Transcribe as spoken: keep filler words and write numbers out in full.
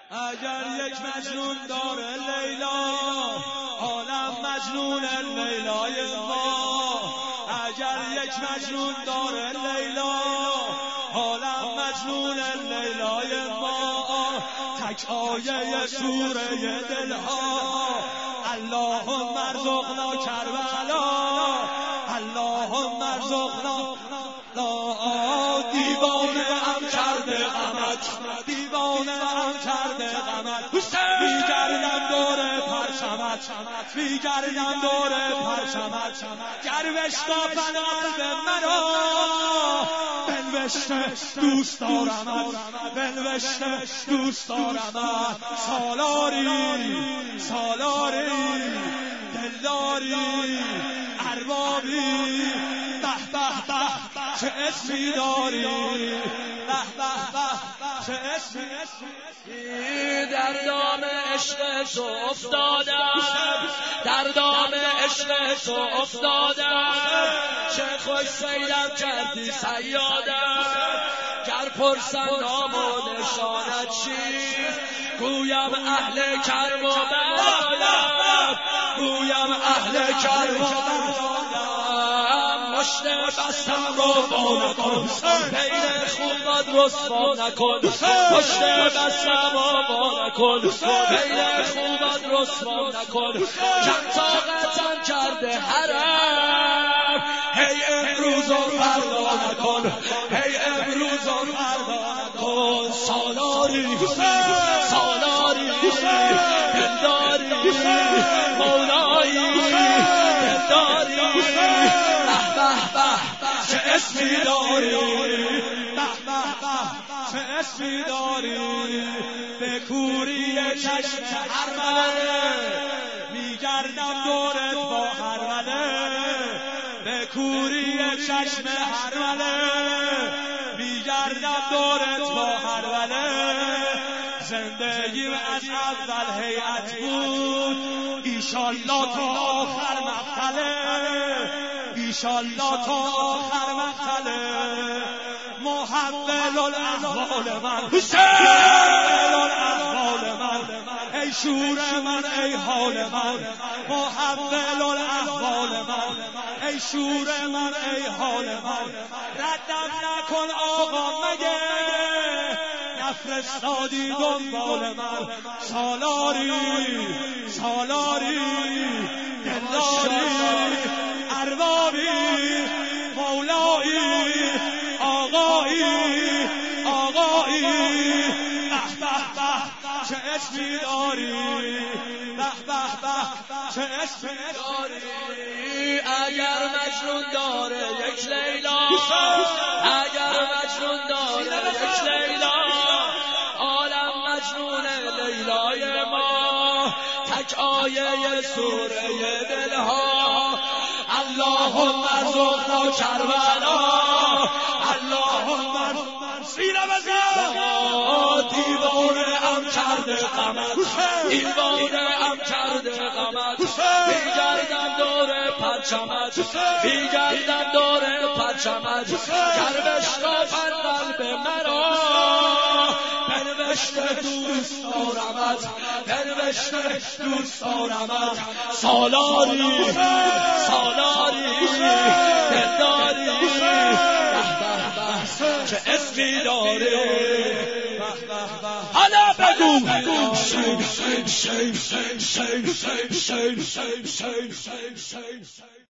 اگر یک مجنون داره لیلا، عالم مجنون لیلای ما. اگر یک مجنون داره لیلا، عالم مجنون لیلای ما. تک آیه سوره دلها، اللهم ارزقنا کربلا، اللهم ارزقنا. دیوانه ام کرده غمت، دیوانه ام کرده غمت. میگردم دور پرچمت، میگردم دور پرچمت. گر بشکافن قلب مرا، بنوشته دوست دارمت، بنوشته دوست دارمت. سالاری سالاری دلداری اربابی، به به به چه اسمی داری، به به به چه اسمی. در دام عشق تو افتادم، در دام عشق تو افتادم. چه خوش سیرم کردی صیادم. گر پرسم نام و نشانت چیست، گویم اهل کرم و بردارم، گویم اهل کرم و بردارم. مشت بستم و با نکن، غیر خوبت رسوا نکن. مشت بستم و با نکن، غیر خوبت رسوا نکن. کم طاقتم کرده حرم، هی امروز و فردا نکن، هی امروز و فردا نکن. سالاری سالاری دلداری مولایی دلداری، به به به چه اسمی داری، به به به چه اسمی داری. به کوری چشم هرمله، میگردم دورت با هرمله. به کوری چشم هرمله، میگردم دورت با هرمله. زندگیم از اول هیئت بود، ایشالله تا آخر مقتله، ایشالله تا آخر مقتله. محول الاحوال من، محول الاحوال من، ای شور من ای حال من. محول الاحوال من، ای شور من ای حال من. ردم نکن آقا مگه، نفرستادی دنبال من. سالاری سالاری دلداری اربابی مولایی آقایی آقایی، به به به چه اسمی داری، به به به چه اسمی داری. اگر مجنون داره یک لیلا، اگر مجنون داره یک لیلا، عالم مجنون لیلای ما. تک آیه سوره دلها، اللهم ارزقنا کربلا، اللهم ارزقنا سینه بزن. دیوانه ام کرده غمت، دیوانه ام کرده غمت. میگردم دور پرچمت، میگردم دور پرچمت. گر بشکافن قلب مرا، بنوشته دوست دارمت، بنوشته دوست دارمت. سالاری سالاری دلداری، چه اسمی داره. حالا بگو شیم شیم شیم شیم شیم شیم شیم شیم شیم شیم